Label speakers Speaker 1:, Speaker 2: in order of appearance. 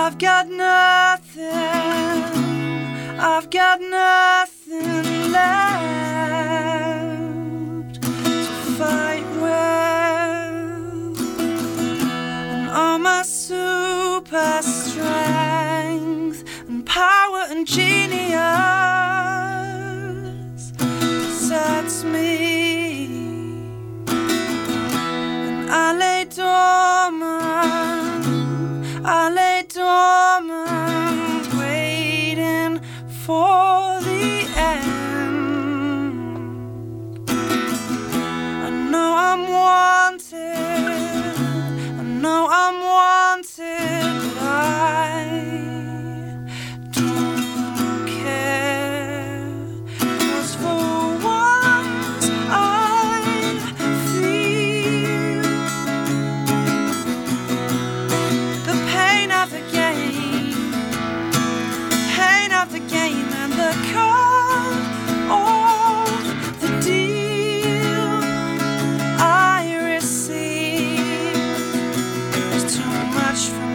Speaker 1: I've got nothing, I've got nothing left to fight with, and all my super strength and power and genius deserts me, and I lay dormant, waiting for the end. I know I'm wanted, I know I'm wanted, but I don't care, 'cause for once I feel the pain of the game and the cost of the deal I receive is too much for